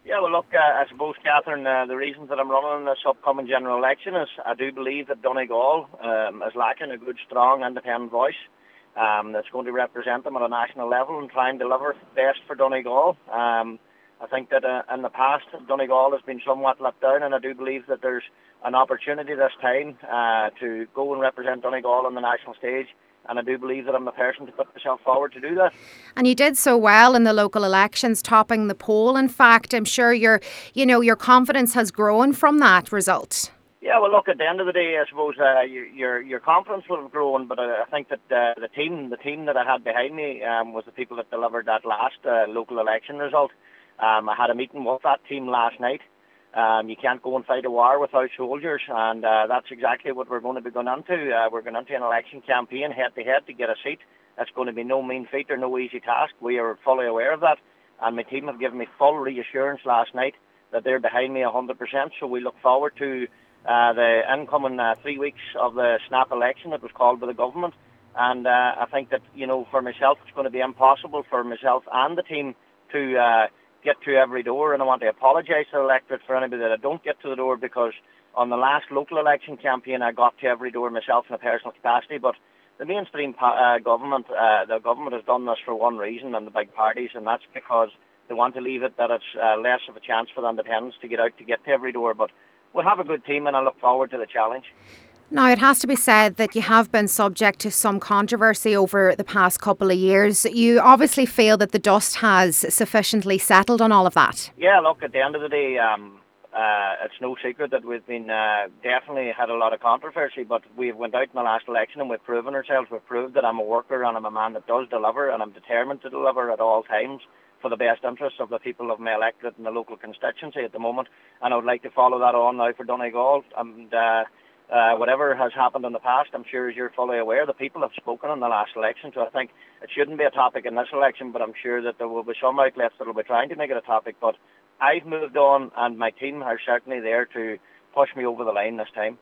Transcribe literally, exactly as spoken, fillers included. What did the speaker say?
Yeah, well, look, uh, I suppose, Catherine, uh, the reasons that I'm running in this upcoming general election is I do believe that Donegal um, is lacking a good, strong, independent voice um, that's going to represent them at a national level and try and deliver best for Donegal. Um, I think that uh, in the past, Donegal has been somewhat let down, and I do believe that there's an opportunity this time uh, to go and represent Donegal on the national stage. And I do believe that I'm the person to put myself forward to do that. And you did so well in the local elections, topping the poll. In fact, I'm sure your, you know, your confidence has grown from that result. Yeah, well, look. At the end of the day, I suppose uh, your your your confidence will have grown, but uh, I think that uh, the team, the team that I had behind me, um, was the people that delivered that last uh, local election result. Um, I had a meeting with that team last night. Um, you can't go and fight a war without soldiers, and uh, that's exactly what we're going to be going into. Uh, we're going into an election campaign head to head to get a seat. That's going to be no mean feat or no easy task. We are fully aware of that, and my team have given me full reassurance last night that they're behind me one hundred percent. So we look forward to uh, the incoming uh, three weeks of the snap election that was called by the government. And uh, I think that, you know, for myself, it's going to be impossible for myself and the team to uh, get to every door. And I want to apologise to the electorate for anybody that I don't get to the door, because on the last local election campaign, I got to every door myself in a personal capacity. But the mainstream uh, government, uh, the government has done this for one reason, and the big parties, and that's because they want to leave it that it's uh, less of a chance for the independents to get out to get to every door. But we'll have a good team, and I look forward to the challenge. Now, it has to be said that you have been subject to some controversy over the past couple of years. You obviously feel that the dust has sufficiently settled on all of that. Yeah, look, at the end of the day, um, uh, it's no secret that we've been uh, definitely had a lot of controversy, but we've went out in the last election and we've proven ourselves. We've proved that I'm a worker and I'm a man that does deliver, and I'm determined to deliver at all times for the best interests of the people of my electorate and the local constituency at the moment. And I would like to follow that on now for Donegal. And uh, uh, whatever has happened in the past, I'm sure, as you're fully aware, the people have spoken in the last election. So I think it shouldn't be a topic in this election, but I'm sure that there will be some outlets that will be trying to make it a topic. But I've moved on, and my team are certainly there to push me over the line this time.